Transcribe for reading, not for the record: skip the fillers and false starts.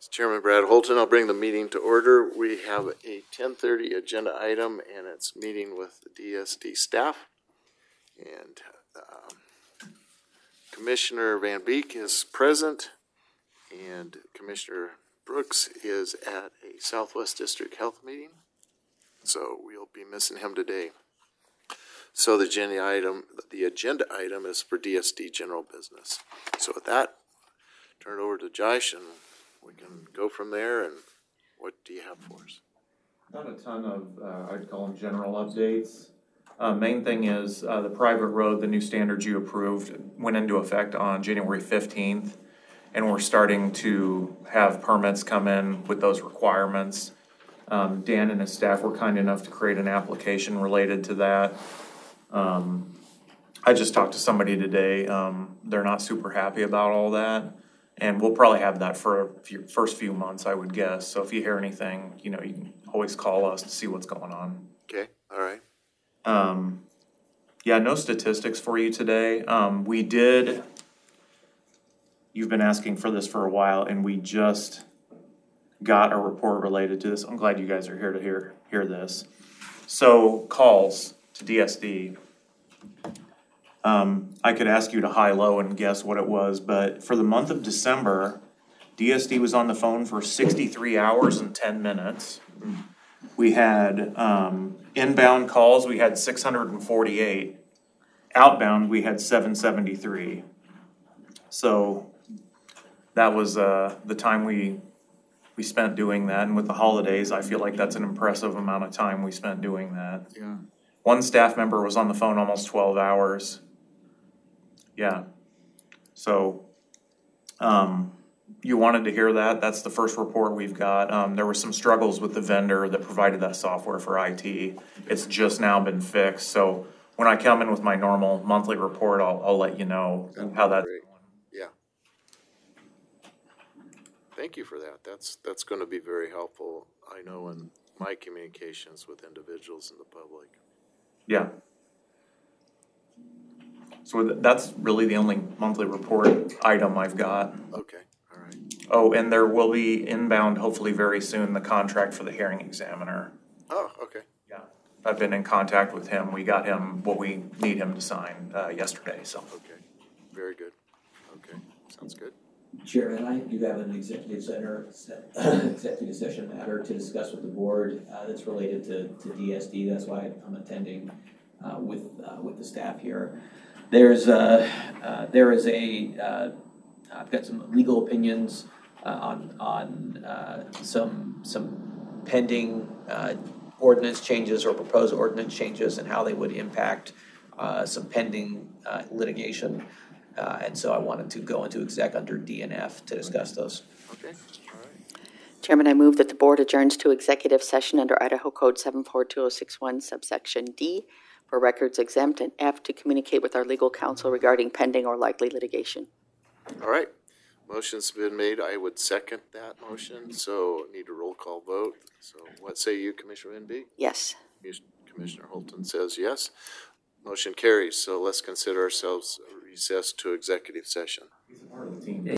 Chairman Brad Holton. I'll bring the meeting to order. We have a 10:30 agenda item, and it's meeting with the DSD staff. And Commissioner Van Beek is present, and Commissioner Brooks is at a Southwest District Health meeting, so we'll be missing him today. So the agenda item is for DSD general business. So with that, turn it over to Josh, and we can go from there. And what do you have for us? Not a ton of, I'd call them general updates. Main thing is the private road, the new standards you approved went into effect on January 15th, and we're starting to have permits come in with those requirements. Dan and his staff were kind enough to create an application related to that. I just talked to somebody today. They're not super happy about all that. And we'll probably have that for first few months, I would guess. So if you hear anything, you can always call us to see what's going on. Okay, all right. Yeah, no statistics for you today. You've been asking for this for a while, and we just got a report related to this. I'm glad you guys are here to hear this. So calls to DSD. I could ask you to high-low and guess what it was, but for the month of December, DSD was on the phone for 63 hours and 10 minutes. We had inbound calls, we had 648. Outbound, we had 773. So that was the time we spent doing that. And with the holidays, I feel like that's an impressive amount of time we spent doing that. Yeah. One staff member was on the phone almost 12 hours. Yeah. So, you wanted to hear that. That's the first report we've got. There were some struggles with the vendor that provided that software for IT. It's just now been fixed. So when I come in with my normal monthly report, I'll let you know how that's going. Yeah. Thank you for that. That's going to be very helpful, I know, in my communications with individuals in the public. Yeah. So that's really the only monthly report item I've got. Okay, all right. Oh, and there will be inbound, hopefully very soon, the contract for the hearing examiner. Oh, okay. Yeah, I've been in contact with him. We got him what we need him to sign yesterday. So. Okay, very good. Okay, sounds good. Chairman, I do have an executive session matter to discuss with the board that's related to DSD. That's why I'm attending with the staff here. I've got some legal opinions on some pending ordinance changes or proposed ordinance changes and how they would impact some pending litigation. And so I wanted to go into exec under D and F to discuss those. Okay, all right. Chairman, I move that the board adjourns to executive session under Idaho Code 742061, subsection D, for records exempt, and F, to communicate with our legal counsel regarding pending or likely litigation. All right. Motion's been made. I would second that motion, so need a roll call vote. So what say you, Commissioner Van Beek? Yes. Commissioner Holton says yes. Motion carries. So let's consider ourselves recessed to executive session. He's a part of the team.